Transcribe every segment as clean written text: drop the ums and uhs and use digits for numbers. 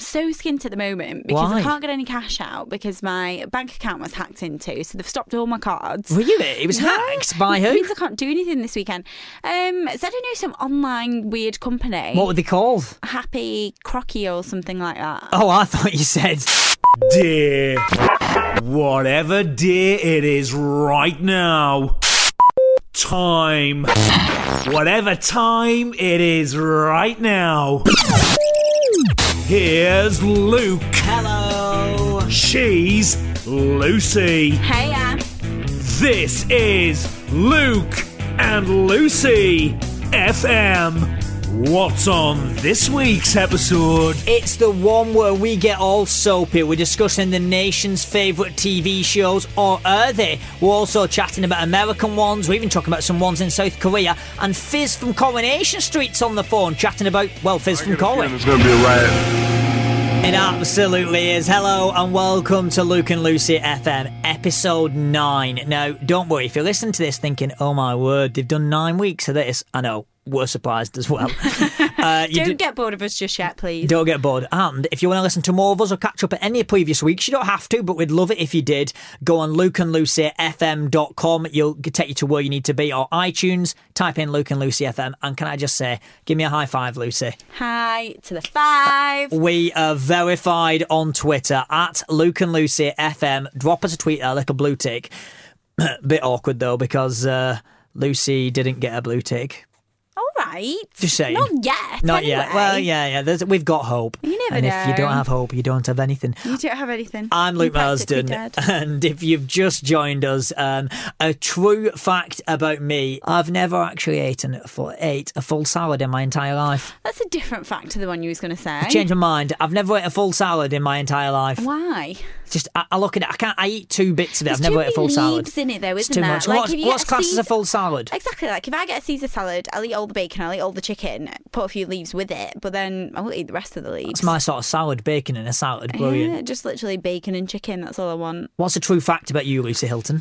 so skint at the moment because Why? I can't get any cash out because my bank account was hacked into, so they've stopped all my cards. Really? It was hacked by It who? means I can't do anything this weekend. So I don't know, some online weird company. What were they called? Happy Crocky or something like that. Oh, I thought you said... Dear. Whatever day it is right now. Time. Whatever time it is right now. Here's Luke. Hello. She's Lucy. Hey, This is Luke and Lucy FM. What's on this week's episode? It's the one where we get all soapy. We're discussing the nation's favourite TV shows, or are they? We're also chatting about American ones. We're even talking about some ones in South Korea. And Fizz from Coronation Street's on the phone chatting about, well, Fizz from Corrie. It's going to be a riot. It absolutely is. Hello and welcome to Luke and Lucy FM, episode 9. Now, don't worry, if you're listening to this thinking, oh my word, they've done 9 weeks of this, I know. We're surprised as well. don't get bored of us just yet, please. Don't get bored. And if you want to listen to more of us or catch up at any previous weeks, you don't have to, but we'd love it if you did. Go on lukeandlucyfm.com. It'll take you to where you need to be, or iTunes, type in Luke and Lucy FM. And can I just say, give me a high five, Lucy. Hi to the 5. We are verified on Twitter at Luke and Lucy FM. Drop us a tweet, a little blue tick. Bit awkward though, because Lucy didn't get a blue tick. All right. Just saying. Not yet. Not anyway. yet. Well, yeah. We've got hope. You never and know. if you don't have hope, you don't have anything. You don't have anything. I'm Luke You're practically Marsden, dead. and if you've just joined us, a true fact about me: I've never actually ate a full salad in my entire life. That's a different fact to the one you was going to say. I've changed my mind. I've never ate a full salad in my entire life. Why? Just I look at it. I eat 2 bits of it. There's I've never too ate a full many salad. leaves in it, though, It's isn't too there? much. Like, if you What's get classed as a Caesar- full salad? Exactly. Like, if I get a Caesar salad, I'll eat all the bacon, I'll eat all the chicken, put a few leaves with it, but then I won't eat the rest of the leaves. It's my sort of salad, bacon in a salad. Brilliant. Yeah, just literally bacon and chicken. That's all I want. What's a true fact about you, Lucy Hilton?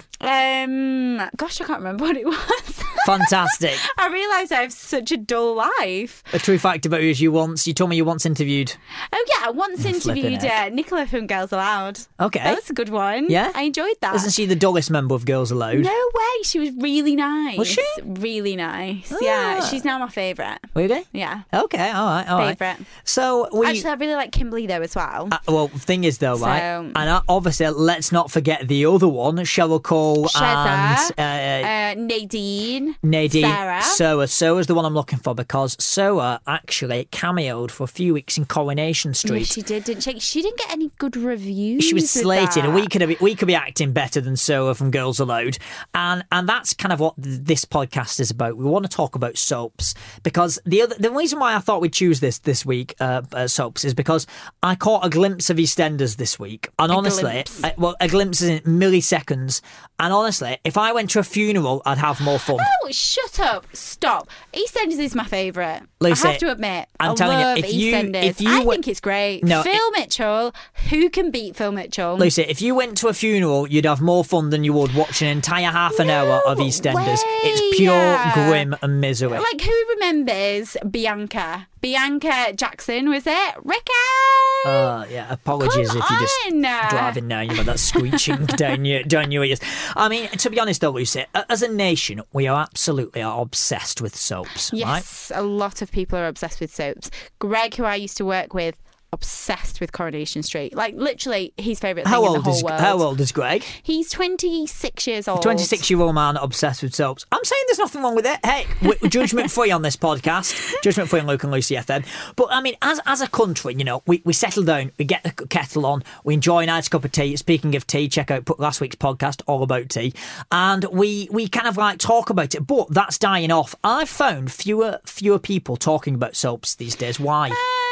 Gosh, I can't remember what it was. Fantastic. I realised I have such a dull life. A true fact about you is you told me you once interviewed. Oh yeah, I once interviewed heck. Nicola from Girls Aloud. Okay. That was a good one. Yeah? I enjoyed that. Isn't she the dullest member of Girls Aloud? No way, she was really nice. Was she? Really nice. Yeah, she's now my favourite. Really? Yeah. Okay, all right. Favourite. So we... Actually, I really like Kimberly though as well. well, the thing is though, right? So- And obviously, let's not forget the other one, Cheryl Cole Sheza, and Nadine. Nadine. Sarah. Soa's the one I'm looking for because Soa actually cameoed for a few weeks in Coronation Street. Yeah, she did, didn't she? She didn't get any good reviews. She was with slated. that. We could be acting better than Soa from Girls Aloud, and that's kind of what this podcast is about. We want to talk about soaps because the reason why I thought we'd choose this week soaps is because I caught a glimpse of EastEnders this week, and honestly, a glimpse is in milliseconds. And honestly, if I went to a funeral, I'd have more fun. Oh, shut up! Stop. EastEnders is my favourite. Lucy, I have to admit, I'm I telling you, love if you- EastEnders. if you I were- think it's great. No, Phil Mitchell. Who can beat Phil Mitchell? Lucy, if you went to a funeral, you'd have more fun than you would watching an entire half an hour of EastEnders. It's pure grim and misery. Like, who remembers Bianca? Bianca Jackson, was it? Ricky! Yeah, apologies Come if you're just on. driving now, that screeching down your ears. I mean, to be honest though, Lucy, as a nation, we are absolutely obsessed with soaps, right? Yes, a lot of people are obsessed with soaps. Greg, who I used to work with, obsessed with Coronation Street. Like, literally, his favourite thing in the whole world. How old is Greg? He's 26 years old. 26-year-old man obsessed with soaps. I'm saying there's nothing wrong with it. Hey, we're judgment free on this podcast. Judgment free on Luke and Lucy FM. But I mean, as a country, we settle down, we get the kettle on, we enjoy a nice cup of tea. Speaking of tea, check out last week's podcast, all about tea. And we kind of like talk about it, but that's dying off. I've found fewer people talking about soaps these days. Why?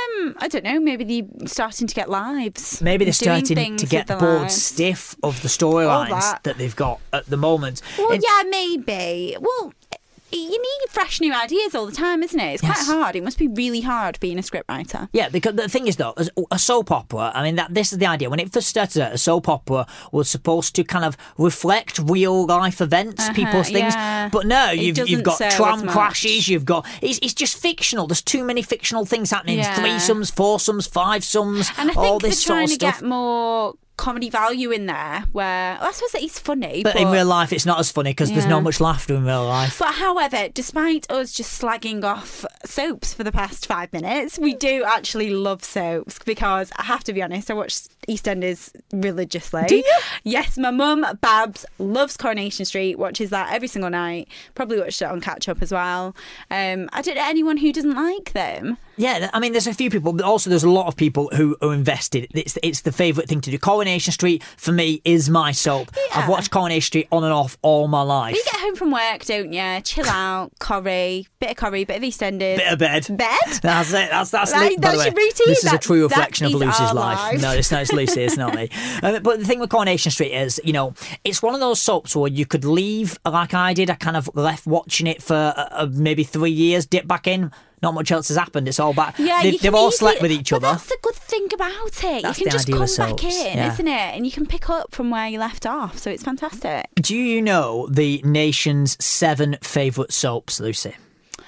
I don't know, maybe they're starting to get lives. Maybe they're doing starting things to get with their bored lives. stiff of the All storylines that. that they've got at the moment. Well, yeah, maybe. Well, you need fresh new ideas all the time, isn't it? It's quite hard. It must be really hard being a scriptwriter. Yeah, because the thing is, though, a soap opera, I mean, this is the idea. When it first started out, a soap opera was supposed to kind of reflect real-life events, people's things. Yeah. But no, you've got so tram much. crashes, you've got... It's just fictional. There's too many fictional things happening. Yeah. Threesomes, foursomes, fivesums, And I think all they're this sort trying of to stuff. get more comedy value in there, where I suppose that he's funny, But in real life, it's not as funny because there's not much laughter in real life. But however, despite us just slagging off soaps for the past 5 minutes, we do actually love soaps because I have to be honest, I watch EastEnders religiously. Do you? Yes, my mum, Babs, loves Coronation Street, watches that every single night. Probably watched it on catch up as well. I don't know anyone who doesn't like them. Yeah, I mean, there's a few people, but also there's a lot of people who are invested. It's the favourite thing to do. Coronation Street, for me, is my soap. Yeah. I've watched Coronation Street on and off all my life. You get home from work, don't you? Chill out, bit of EastEnders. Bit of bed. Bed? That's it. That's Right, by the that's way, your routine. This is a That- true that reflection of is Lucy's our life. lives. No, it's Lucy. It's not me. But the thing with Coronation Street is, it's one of those soaps where you could leave like I did. I kind of left watching it for maybe 3 years, dip back in. Not much else has happened. It's all back. Yeah, They've all slept with each other. That's the good thing about it. That's You can the just ideal come of back soaps, in, yeah. isn't it? And you can pick up from where you left off. So it's fantastic. Do you know the nation's 7 favourite soaps, Lucy?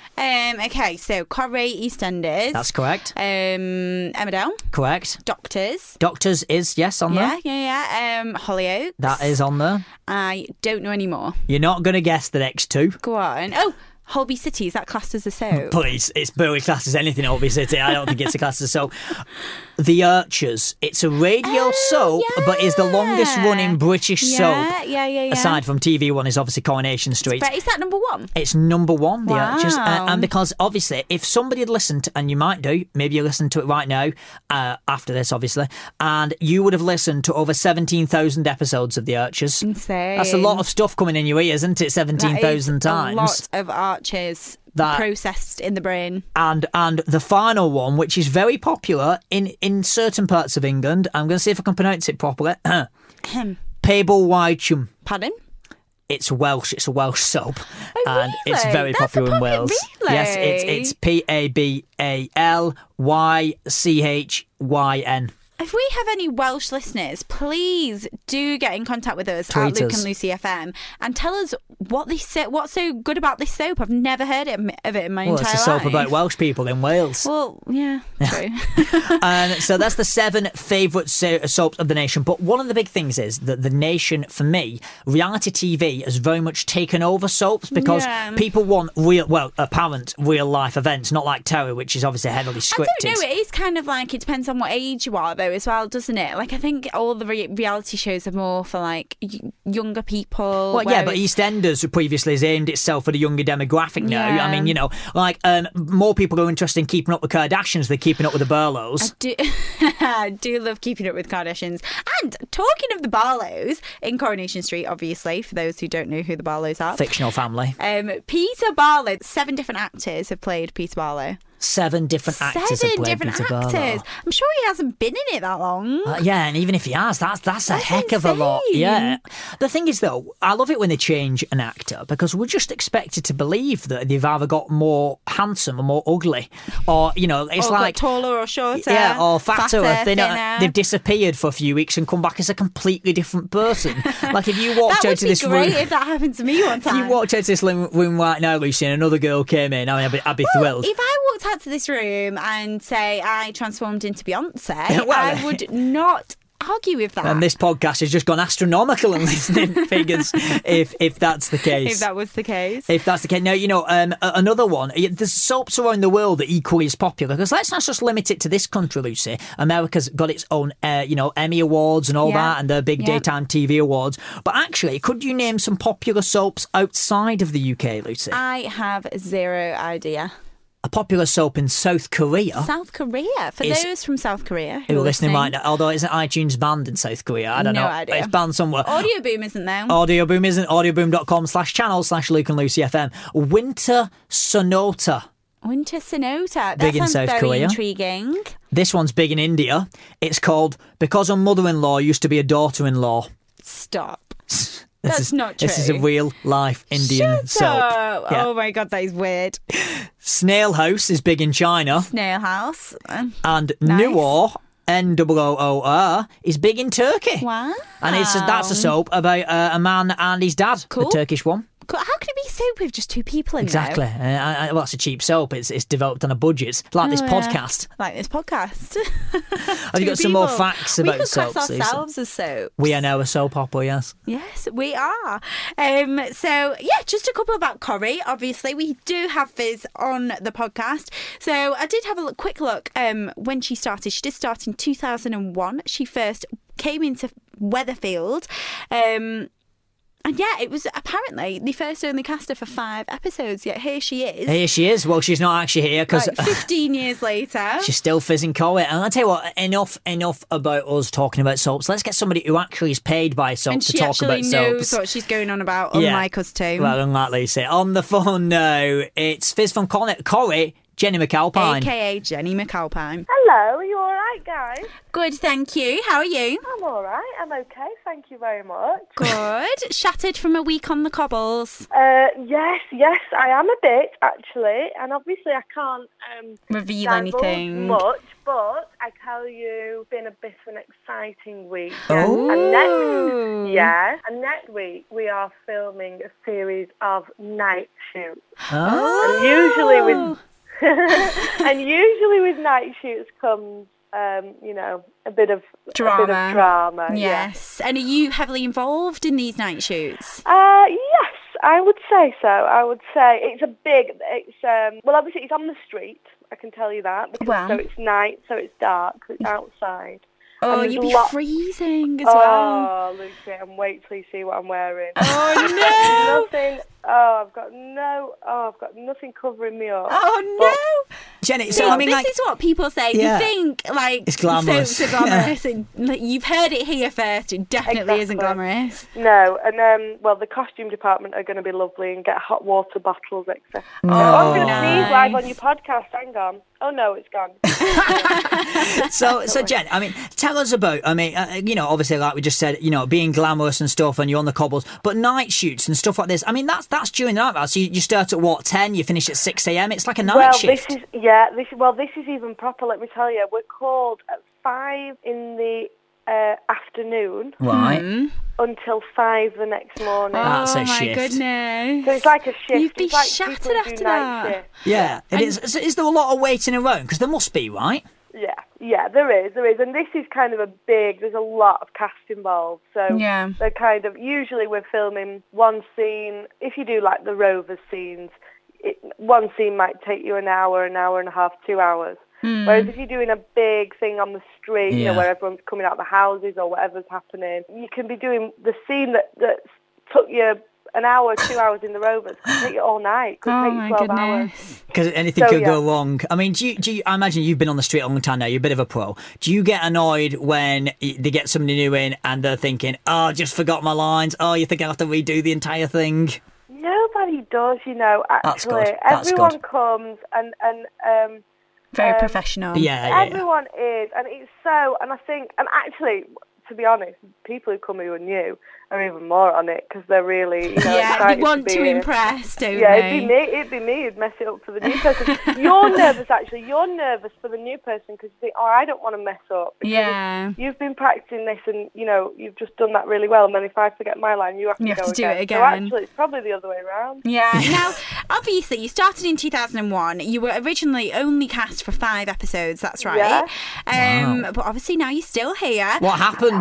Okay, so Corrie, EastEnders. That's correct. Emmerdale. Correct. Doctors. Doctors is, yes, on there. Yeah. Hollyoaks. That is on there. I don't know anymore. You're not going to guess the next 2. Go on. Oh, Holby City. Is that classed as a soap? Please, it's barely classed as anything in Holby City. I don't think it's a class as soap. The Archers. It's a radio soap, but is the longest running British soap. Yeah. Aside from TV one is obviously Coronation Street. But is that number 1? It's number 1, The Wow. Archers. And because obviously, if somebody had listened, and you might do, maybe you listen to it right now, after this, obviously, and you would have listened to over 17,000 episodes of The Archers. Insane. That's a lot of stuff coming in your ears, isn't it? 17,000 times. A lot of arches processed in the brain. And the final one, which is very popular in certain parts of England, I'm going to see if I can pronounce it properly. Pebble Wychum. Pardon? It's Welsh. It's a Welsh soap, Oh, and it's really? very That's popular in Wales. really? Yes, it's PABALYCHYN. If we have any Welsh listeners, please do get in contact with us Tweet at Luke us. and Lucy FM and tell us what's so good about this soap. I've never heard of it in my Well, entire it's a soap life. about Welsh people in Wales. Well, yeah, true. And so that's the 7 favourite soaps of the nation. But one of the big things is that the nation, for me, reality TV has very much taken over soaps because Yeah. people want apparent real life events, not like Terror, which is obviously heavily scripted. I don't know. It is kind of like it depends on what age you are, though, as well, doesn't it? Like I think all the reality shows are more for like younger people. Well, yeah, but whereas- EastEnders previously has aimed itself at a younger demographic now. Yeah. I mean, more people are interested in keeping up with Kardashians than keeping up with the Barlows. I do love keeping up with Kardashians. And talking of the Barlows in Coronation Street, obviously, for those who don't know who the Barlows are. Fictional family. Peter Barlow, 7 different actors have played Peter Barlow. 7 different actors have 7 played different Peter Barlow. actors. I'm sure he hasn't been in it that long. Yeah, and even if he has, that's a heck of a lot. insane. Yeah. The thing is, though, I love it when they change an actor because we're just expected to believe that they've either got more handsome or more ugly, or it's Or like got taller or shorter. yeah, or fatter, or thinner. thinner. They've disappeared for a few weeks and come back as a completely different person. Like if you walked That out would to be this great room. if that happened to me one If time. you walked out to this room right now, Lucy, and another girl came in, I'd be thrilled. If I walked out to this room and say I transformed into Beyonce, Well, I would not argue with that. And this podcast has just gone astronomical in listening figures, if that's the case. if that was the case. If that's the case. Now, another one, there's soaps around the world that are equally as popular, because let's not just limit it to this country, Lucy. America's got its own, Emmy Awards and all Yeah. that, and their big Yeah. daytime TV awards. But actually, could you name some popular soaps outside of the UK, Lucy? I have zero idea. A popular soap in South Korea. South Korea. For Is- those from South Korea Who are listening right now, although isn't iTunes banned in South Korea? I don't No know. idea. It's banned somewhere. Audio Boom isn't there. Audio Boom isn't. audioboom.com/channel/Luke and Lucy FM. Winter Sonata. Winter Sonata. That Big in sounds South very Korea. intriguing. This one's big in India. It's called Because a Mother-in-Law Used to Be a Daughter-in-Law. Stop. That's not true. This is a real life Indian Shut soap. up. Yeah. Oh my God, that is weird. Snail House is big in China. Snail House. And Nice. Noor, Noor, is big in Turkey. Wow. And that's a soap about a man and his dad, Cool. the Turkish one. How can it be soap with just two people in Exactly. there? Well, it's a cheap soap. It's developed on a budget. It's like this Oh, yeah. podcast. Like this podcast. Have you got some more facts about we could soaps, class Lisa? ourselves as soap. We are now a soap opera, yes. Yes, we are. So, yeah, just a couple about Corrie. Obviously, we do have Viz on the podcast. So I did have a quick look when she started. She did start in 2001. She first came into Weatherfield. And yeah, it was apparently the first only caster for 5 episodes, yet here she is. Here she is. Well, she's not actually here because... Like 15 years later. She's still fizzing Corrie. And I'll tell you what, enough about us talking about soaps. Let's get somebody who actually is paid by soap And to she talk actually about knows soaps. what she's going on about, Yeah. unlike us two. Well, unlike Lisa. On the phone now, it's Fizz from Corrie, Jenny McAlpine. AKA Jenny McAlpine. Hello, are you all right, guys? Good, thank you. How are you? I'm all right. I'm okay. Thank you very much. Good. Shattered from a week on the cobbles. Yes, I am a bit actually, and obviously I can't Reveal divulge anything. much, but I tell you, it's been a bit of an exciting week. Oh. And next week we are filming a series of night shoots, Oh. and usually with night shoots comes a bit of drama. Yes. And are you heavily involved in these night shoots? Yes, I would say so. I would say well, obviously it's on the street, I can tell you that, because Wow. so it's night, so it's dark, it's outside. Oh, And you'd there's be lots- freezing as well. Oh, Lucy, and wait till you see what I'm wearing. Oh, no. I've got nothing covering me up. Oh, no. Jenny, So so I mean, this like... is what people say. Yeah. You think, like, It's glamorous. soaps are glamorous. And, like, you've heard it here first. It definitely isn't Exactly. glamorous. No, and the costume department are going to be lovely and get hot water bottles, etc. Oh, I'm going to nice. sneeze live on your podcast. Hang on. Oh no, it's gone. So Jen, I mean, tell us about, obviously, like we just said, being glamorous and stuff, and you're on the cobbles, but night shoots and stuff like this. I mean, that's during the night, right? So you start at what, 10? You finish at 6 a.m. It's like a night shift. This is even proper. Let me tell you, we're called at 5 in the afternoon Right. until 5 the next morning. That's a oh, my shift. goodness. So it's like a shift. You'd be it's like shattered people who after do night that. shift. Yeah. It is. So is there a lot of waiting around? Because there must be, right? Yeah, there is, and this is kind of there's a lot of cast involved, so Yeah. they're kind of, usually we're filming one scene. If you do like the Rovers scenes, one scene might take you an hour and a half, 2 hours. Whereas if you're doing a big thing on the street, Yeah. where everyone's coming out of the houses or whatever's happening, you can be doing the scene that took you an hour, 2 hours in the Rovers, could take you all night, could Oh, take you my 12 hours. goodness. Because anything So, could go yeah. wrong. I mean, do you? I imagine you've been on the street a long time now. You're a bit of a pro. Do you get annoyed when they get somebody new in and they're thinking, "Oh, I just forgot my lines." Oh, you think I have to redo the entire thing? Nobody does, That's actually. good. That's Everyone good. comes and Very professional. Yeah. everyone is, and it's so, and I think, and actually, to be honest, people who come who are new are even more on it because they're really, Yeah, excited they want be to here. impress, don't Yeah, they? it'd be me who'd mess it up for the new person. You're nervous, actually. You're nervous for the new person because you think, oh, I don't want to mess up. Because Yeah. you've been practicing this and, you've just done that really well. And then if I forget my line, you have to You have go to do it So again. actually, it's probably the other way around. Yeah. Now, obviously, you started in 2001. You were originally only cast for 5 episodes. That's right. Yeah. But obviously now you're still here. What happened?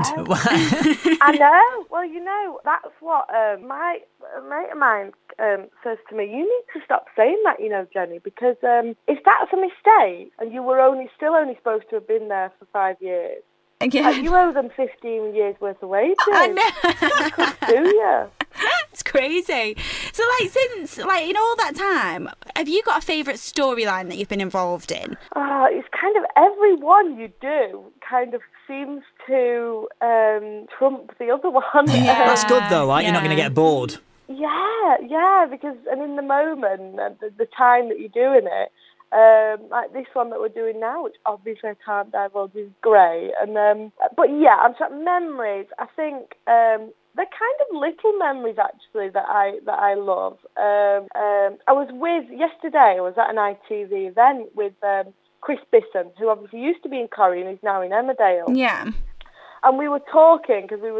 I know. Well, that's what a mate of mine says to me. You need to stop saying that, Jenny, because if that's a mistake and you were still only supposed to have been there for 5 years, Yeah. you owe them 15 years worth of wages. I know. Do you? It's crazy. So, since, in all that time, have you got a favourite storyline that you've been involved in? It's kind of every one you do kind of seems to trump the other one. That's good though, right? You're not going to Yeah. get bored. Yeah, because and in the moment, the time that you're doing it, like this one that we're doing now, which obviously I can't divulge, is great. And but yeah, I'm talking memories. I think they're kind of little memories actually that I love. I was yesterday. I was at an ITV event with Chris Bisson, who obviously used to be in Corrie and is now in Emmerdale. Yeah. And we were talking because we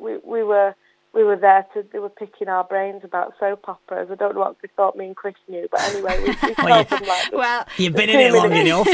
were there they were picking our brains about soap operas. I don't know what they thought me and Chris knew, but anyway, we told them like. Well, you've been in it long enough.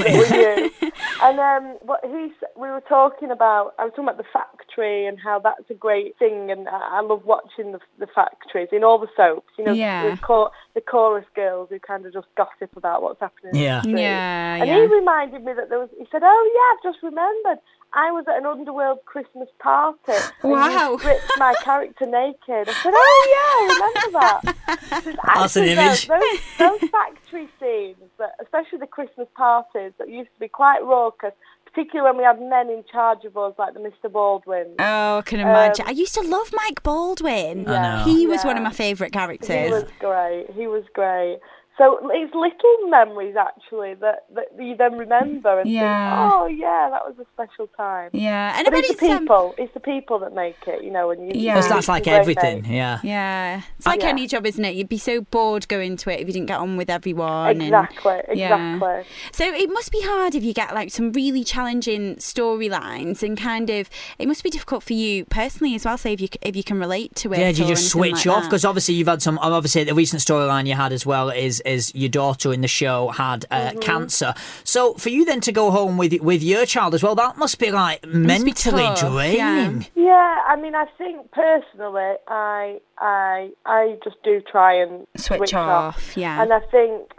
And we were talking about. I was talking about the Factory and how that's a great thing, and I love watching the factories in all the soaps. You know, the chorus girls who kind of just gossip about what's happening. Yeah, in the street. yeah. And he reminded me that he said, "Oh yeah, I've just remembered. I was at an Underworld Christmas party. Wow. And you stripped my character naked." I said, "Oh yeah, I remember that." That's an image. Those factory scenes, especially the Christmas parties that used to be quite raucous, particularly when we had men in charge of us, like the Mr. Baldwin. Oh, I can imagine. I used to love Mike Baldwin. I know. He was one of my favourite characters. He was great. So it's little memories actually that you then remember and think, oh yeah, that was a special time. Yeah, but it's the people that make it, you know. And that's like everything. Yeah. It's like any job, isn't it? You'd be so bored going to it if you didn't get on with everyone. Exactly. So it must be hard if you get like some really challenging storylines, and kind of it must be difficult for you personally as well. Say if you can relate to it. Yeah, do you just switch off? Because obviously you've had some. Obviously, the recent storyline you had as well is your daughter in the show had cancer. So for you then to go home with your child as well, that must be like mentally draining. Yeah, I mean, I think personally, I just do try and switch off. Yeah, and I think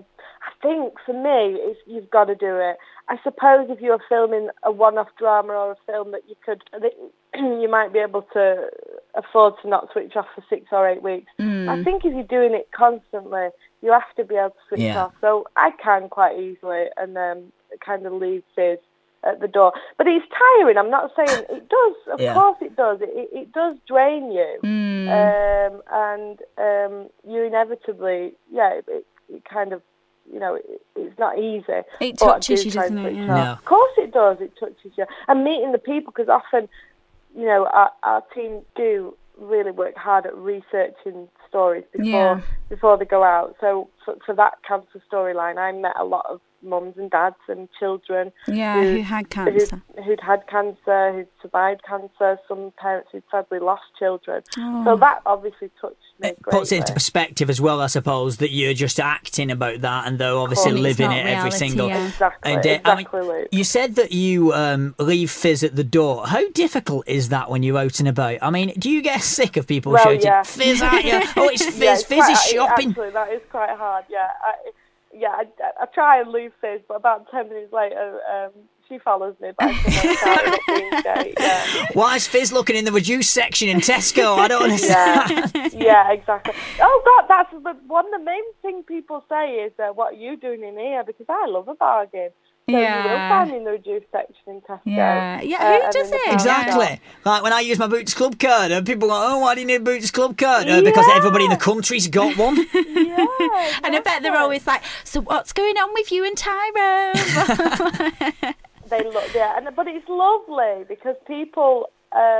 for me, you've got to do it. I suppose if you're filming a one-off drama or a film that you might be able to afford to not switch off for 6 or 8 weeks. I think if you're doing it constantly, you have to be able to switch off. So I can quite easily and kind of leave Fizz at the door. But it's tiring. I'm not saying it does. Of course it does. It does drain you. And you inevitably, it kind of, you know, it's not easy. It touches you, doesn't it? Yeah. Of course it does. It touches you. And meeting the people, because often, you know, our team do really work hard at researching stories before they go out. So for that cancer storyline, I met a lot of mums and dads and children who had cancer, who'd had cancer, who'd survived cancer, some parents who'd sadly lost children. So that obviously touched me greatly. Puts it into perspective as well, I suppose, that you're just acting about that and they're obviously living it every single. Exactly. You said that you leave Fizz at the door. How difficult is that when you're out and about? I mean, do you get sick of people shouting Fizz at you? Oh, it's Fizz. Fizz is shopping. Actually, that is quite hard. I try and leave Fizz, but about 10 minutes later, she follows me back and Why is Fizz looking in the reduced section in Tesco? I don't understand. Yeah, exactly. Oh God, that's the main thing people say is, what are you doing in here? Because I love a bargain. So you will find me in the reduced section in Tesco. Yeah, who does it? Exactly. Like when I use my Boots Club card, and people are like, oh, why do you need a Boots Club card? Because everybody in the country's got one. Yeah, and I bet they're always like, so what's going on with you and Tyrone? But it's lovely because people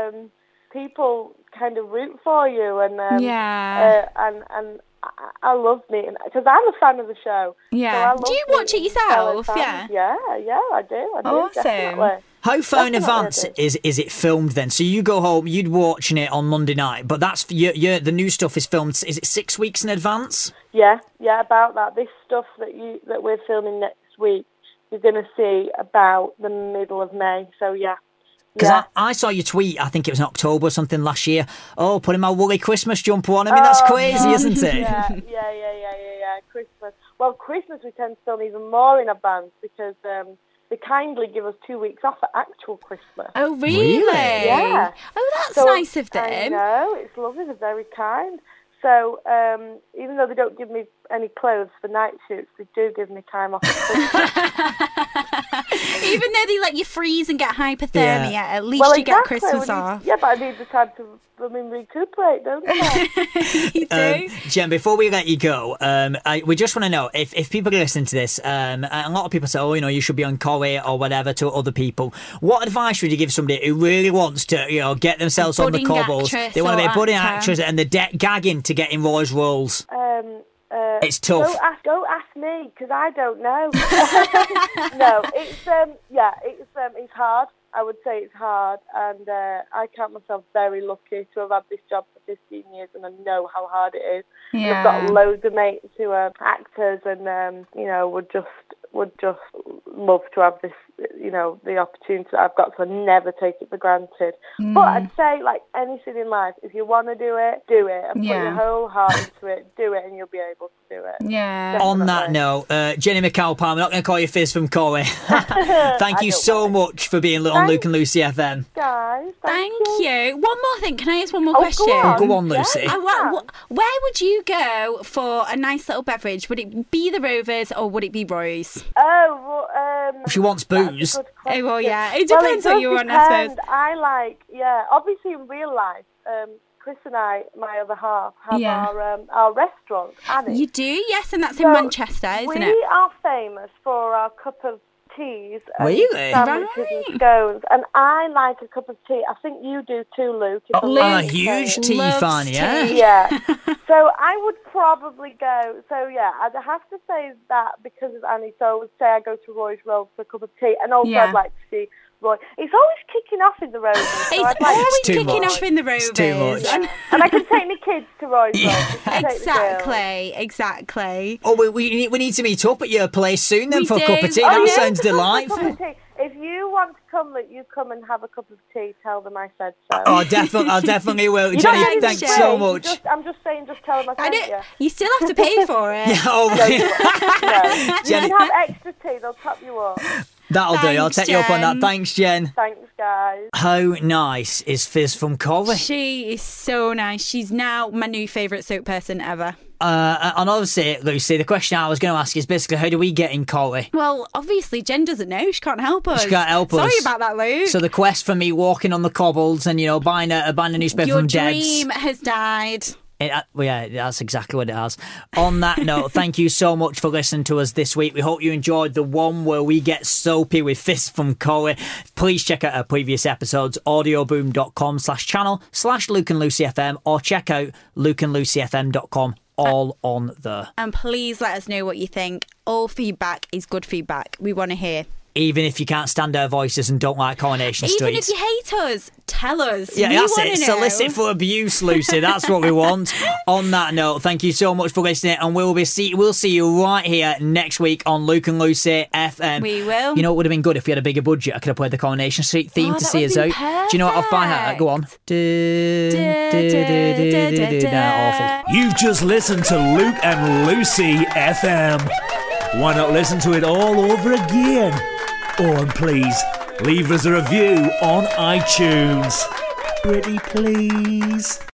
kind of root for you, and and I love meeting, because I'm a fan of the show. Yeah. So do you watch it yourself? Yeah, I do. Awesome. Definitely. How far in advance is it filmed then? So you go home, you'd watching it on Monday night, but that's the new stuff is filmed. Is it 6 weeks in advance? Yeah, about that. This stuff that we're filming next week, you're going to see about the middle of May. So yeah. Because I saw your tweet, I think it was in October or something last year. Oh, putting my woolly Christmas jumper on. I mean, that's crazy, isn't it? Yeah. Christmas. Well, Christmas we tend to film even more in advance because they kindly give us 2 weeks off at actual Christmas. Oh, really? Yeah. Oh, that's nice of them. I know, it's lovely. They're very kind. So even though they don't give me any clothes for night shoots, they do give me time off. Even though they let you freeze and get hypothermia, at least Well, you get exactly. Christmas off. Yeah, but I need the time to recuperate, don't I? You do. Jen, before we let you go, we just want to know if people are listening to this, and a lot of people say, you should be on Corrie or whatever to other people. What advice would you give somebody who really wants to, get themselves on the cobbles? They want to be a budding actress and they're gagging to get in Roy's roles. It's tough. Go ask me, because I don't know. No, it's hard. I would say it's hard, and I count myself very lucky to have had this job for 15 years, and I know how hard it is. Yeah. I've got loads of mates who are actors, and would just love to have this, the opportunity that I've got, so I never take it for granted. But I'd say, like anything in life, if you want to do it, and put your whole heart into it, do it, and you'll be able to do it. Yeah. Definitely. On that note, Jenny McAlpine, I'm not going to call you Fizz from Corrie. Thank you so much for being on Luke and Lucy FM. Guys, Thank you. One more thing. Can I ask one more question? Go on, Lucy. Where would you go for a nice little beverage? Would it be the Rovers or would it be Roy's? She wants booze. Oh, well, yeah. It depends what you want, I suppose. I like, obviously in real life, Chris and I, my other half, have our restaurant, Annie. You do? Yes, and that's in Manchester, isn't it? We are famous for our cup of teas and Really? sandwiches and scones, and I like a cup of tea. I think you do too, Luke. I'm a huge tea fan, yeah. Yeah. So I would probably go. So yeah, I'd have to say that because of Annie. So I would say I go to Roy's Rolls for a cup of tea, and also I'd like to see Roy. It's always kicking off in the Rovers. So It's always always too kicking much. off in the Rovers. It's too much. and I can take my kids to Roy's Rolls. Exactly. Oh, we need to meet up at your place soon then We for a cup do. of tea. Oh, That yeah. sounds To come for a cup delightful. of tea. If you want to come, you come and have a cup of tea. Tell them I said so. Oh, definitely, I definitely will. You don't Jenny, have to thanks pay. so much. I'm just saying, just tell them I I sent don't, you. you still have to pay for it. Oh, No, you Jenny, can have extra tea. They'll top you up. that'll do. I'll Thanks, take you up on that. Jen. Thanks, Jen. Thanks, guys. How nice is Fizz from Corrie? She is so nice. She's now my new favourite soap person ever. And obviously, Lucy, the question I was going to ask is basically, how do we get in Corrie? Well, obviously, Jen doesn't know. She can't help us. She can't help us. Sorry about that, Luke. So the quest for me walking on the cobbles and, buying a newspaper Your from Debs. dream has died. That's exactly what it has. On that note, thank you so much for listening to us this week. We hope you enjoyed the one where we get soapy with Fizz from Corrie. Please check out our previous episodes, audioboom.com/channel/Luke and Lucy FM, or check out lukeandlucyfm.com. All on there. And please let us know what you think. All feedback is good feedback. We want to hear. Even if you can't stand our voices and don't like Coronation Even Street. if you hate us, tell us. Yeah, we that's wanna it. know. Solicit for abuse, Lucy. That's what we want. On that note, thank you so much for listening, and we'll see you right here next week on Luke and Lucy FM. We will. You know, it would have been good if we had a bigger budget. I could have played the Coronation Street theme to that see us would've out. been Do you know what off by heart? Go on. Awful. You've just listened to Luke and Lucy FM. Why not listen to it all over again? Oh, and please, leave us a review on iTunes. Pretty please.